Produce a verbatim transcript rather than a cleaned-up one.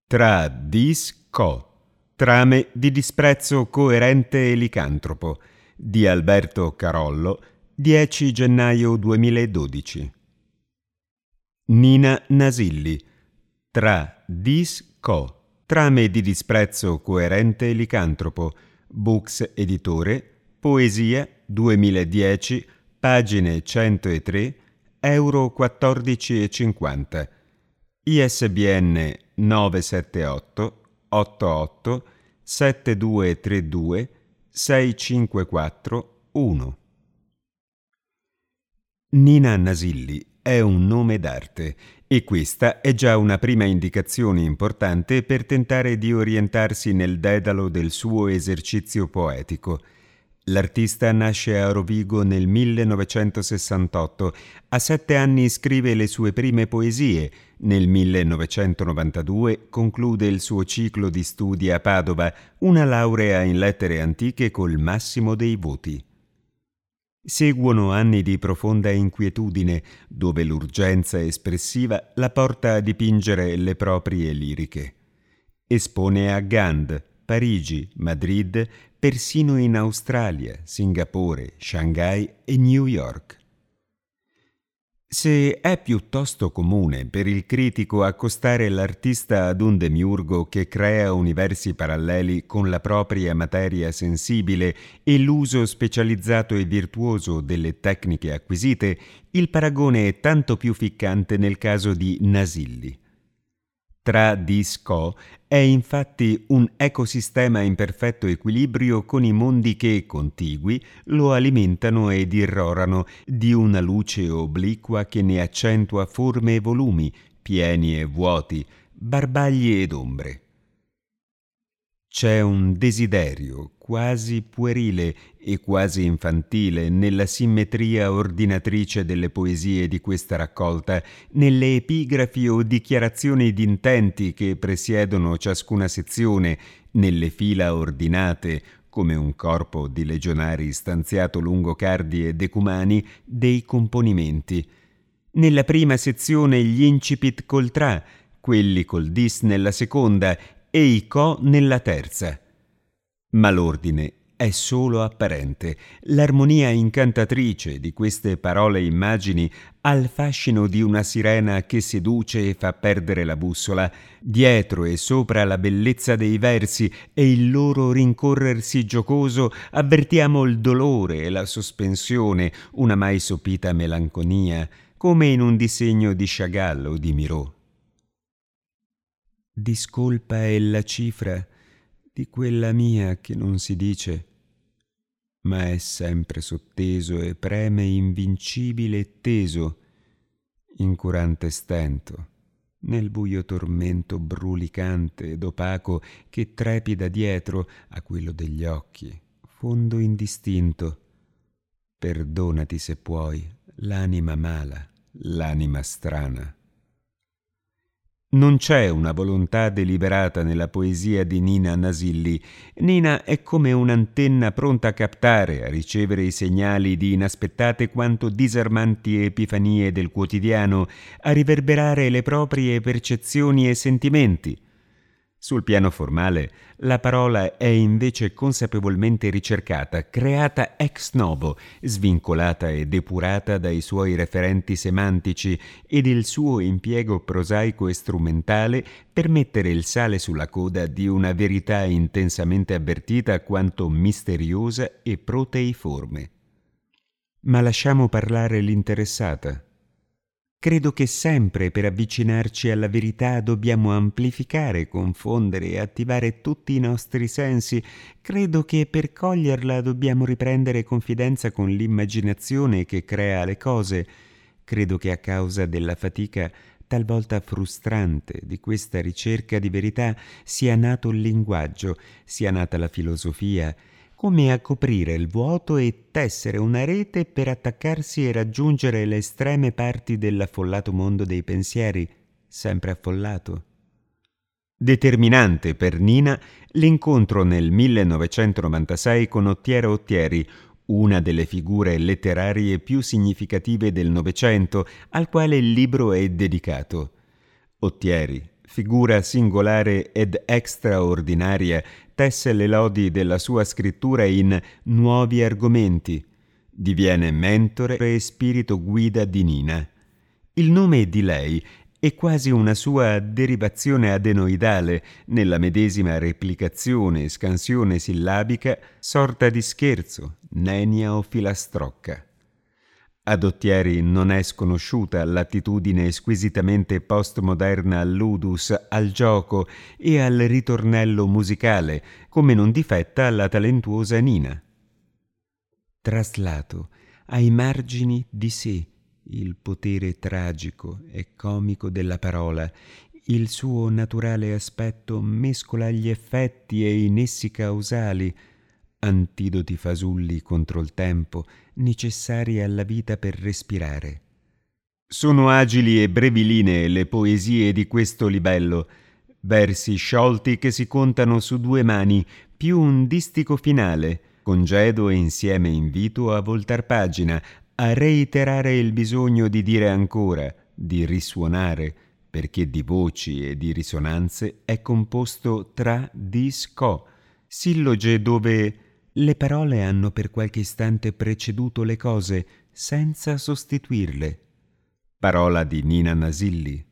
Tra dis co, trame di disprezzo coerente e licantropo, di Alberto Carollo, dieci gennaio duemiladodici. Nina Nasilli, Tra dis co, trame di disprezzo coerente e licantropo, Books Editore, Poesia duemiladieci, pagine centotre, euro quattordici e cinquanta. I S B N nove sette otto otto otto sette due tre due sei cinque quattro uno. Nina Nasilli è un nome d'arte e questa è già una prima indicazione importante per tentare di orientarsi nel dedalo del suo esercizio poetico. L'artista nasce a Rovigo nel millenovecentosessantotto, a sette anni scrive le sue prime poesie, nel millenovecentonovantadue conclude il suo ciclo di studi a Padova, una laurea in lettere antiche col massimo dei voti. Seguono anni di profonda inquietudine, dove l'urgenza espressiva la porta a dipingere le proprie liriche. Espone a Gand, Parigi, Madrid, persino in Australia, Singapore, Shanghai e New York. Se è piuttosto comune per il critico accostare l'artista ad un demiurgo che crea universi paralleli con la propria materia sensibile e l'uso specializzato e virtuoso delle tecniche acquisite, il paragone è tanto più ficcante nel caso di Nasilli. Tra dis co è infatti un ecosistema in perfetto equilibrio con i mondi che, contigui, lo alimentano ed irrorano di una luce obliqua che ne accentua forme e volumi, pieni e vuoti, barbagli ed ombre. C'è un desiderio quasi puerile e quasi infantile nella simmetria ordinatrice delle poesie di questa raccolta, nelle epigrafi o dichiarazioni d'intenti che presiedono ciascuna sezione, nelle fila ordinate, come un corpo di legionari stanziato lungo cardi e decumani, dei componimenti. Nella prima sezione gli incipit col tra, quelli col dis nella seconda e i co nella terza. Ma l'ordine è solo apparente. L'armonia incantatrice di queste parole immagini ha il fascino di una sirena che seduce e fa perdere la bussola. Dietro e sopra la bellezza dei versi e il loro rincorrersi giocoso avvertiamo il dolore e la sospensione, una mai sopita melanconia, come in un disegno di Chagall o di Miró. Discolpa è la cifra di quella mia che non si dice, ma è sempre sotteso e preme invincibile e teso, incurante stento, nel buio tormento brulicante ed opaco che trepida dietro a quello degli occhi, fondo indistinto. Perdonati se puoi, l'anima mala, l'anima strana. Non c'è una volontà deliberata nella poesia di Nina Nasilli. Nina è come un'antenna pronta a captare, a ricevere i segnali di inaspettate quanto disarmanti epifanie del quotidiano, a riverberare le proprie percezioni e sentimenti. Sul piano formale, la parola è invece consapevolmente ricercata, creata ex novo, svincolata e depurata dai suoi referenti semantici ed il suo impiego prosaico e strumentale per mettere il sale sulla coda di una verità intensamente avvertita quanto misteriosa e proteiforme. Ma lasciamo parlare l'interessata. Credo che sempre per avvicinarci alla verità dobbiamo amplificare, confondere e attivare tutti i nostri sensi. Credo che per coglierla dobbiamo riprendere confidenza con l'immaginazione che crea le cose. Credo che a causa della fatica talvolta frustrante di questa ricerca di verità sia nato il linguaggio, sia nata la filosofia, come a coprire il vuoto e tessere una rete per attaccarsi e raggiungere le estreme parti dell'affollato mondo dei pensieri, sempre affollato. Determinante per Nina l'incontro nel millenovecentonovantasei con Ottiero Ottieri, una delle figure letterarie più significative del Novecento, al quale il libro è dedicato. Ottieri, figura singolare ed extraordinaria, tesse le lodi della sua scrittura in Nuovi argomenti. Diviene mentore e spirito guida di Nina. Il nome di lei è quasi una sua derivazione adenoidale nella medesima replicazione e scansione sillabica, sorta di scherzo, nenia o filastrocca. A Dottieri non è sconosciuta l'attitudine squisitamente postmoderna al ludus, al gioco e al ritornello musicale, come non difetta alla talentuosa Nina. Traslato ai margini di sé il potere tragico e comico della parola, il suo naturale aspetto mescola gli effetti e i nessi causali, antidoti fasulli contro il tempo, necessari alla vita per respirare. Sono agili e brevilinee le poesie di questo libello, versi sciolti che si contano su due mani, più un distico finale, congedo e insieme invito a voltar pagina, a reiterare il bisogno di dire ancora, di risuonare, perché di voci e di risonanze è composto tra dis co, silloge dove le parole hanno per qualche istante preceduto le cose senza sostituirle. Parola di Nina Nasilli.